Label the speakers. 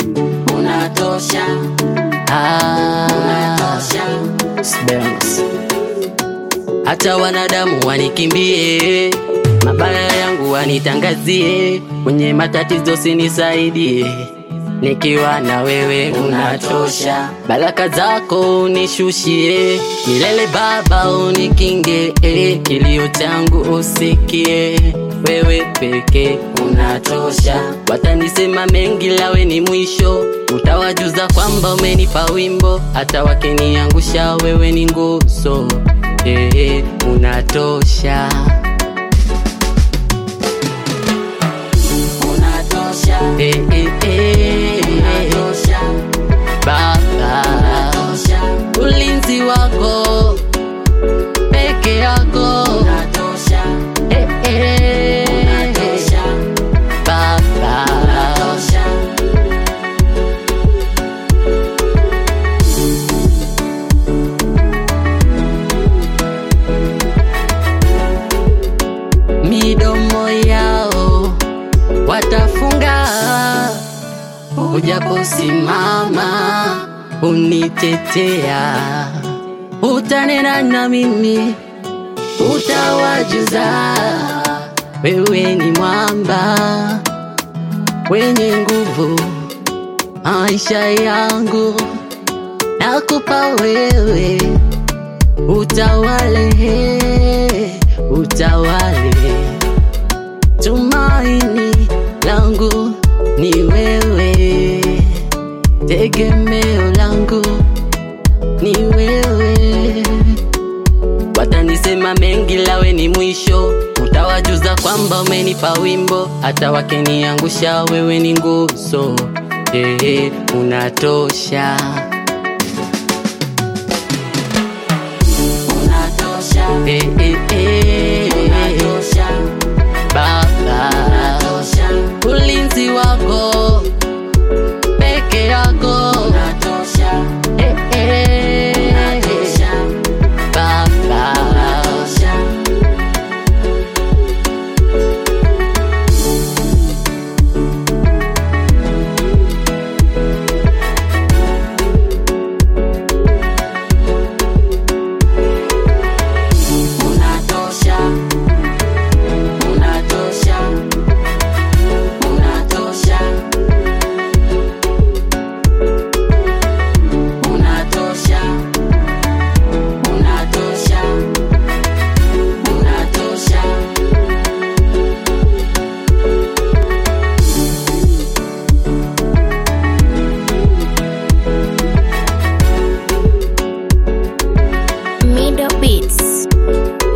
Speaker 1: unatosha, unatosha.
Speaker 2: Spence. Hata wanadamu wanikimbie, mabaya yangu wanitangazie, kwenye matatizo sinisaidie, nikiwa na wewe unatosha. Baraka zako unishushie, milele Baba unikinge, kilio changu usikie, wewe peke unatosha. Watanisema mengi lawe ni mwisho, utawajuza kwamba umenipa wimbo, hata wakiniangusha wewe ni nguzo, unatosha.
Speaker 1: Unatosha, unatosha.
Speaker 2: Baba,
Speaker 1: Unatosha,
Speaker 2: ulinzi wako peke yako,
Speaker 1: unatosha, unatosha,
Speaker 2: Baba.
Speaker 1: unatosha.
Speaker 2: Midomo yao watafunga, ujaposimama unitetea, utanena na mimi, utawajuza wewe ni mwamba wenye nguvu. Maisha yangu nakupa wewe, utawale, utawale. Tumaini langu ni wewe, tegemeo langu ni wewe. Watanisema mengi lawe ni mwisho, utawajuza kwamba umenipa wimbo, hata wakiniangusha wewe ni nguzo, unatosha.
Speaker 1: Unatosha, unatosha,
Speaker 2: Baba,
Speaker 1: unatosha,
Speaker 2: ulinzi wako peke yako,
Speaker 1: unatosha, unatosha,
Speaker 2: Baba.
Speaker 1: unatosha. Unatosha, unatosha, unatosha, unatosha, unatosha, unatosha.
Speaker 3: Middle Beats.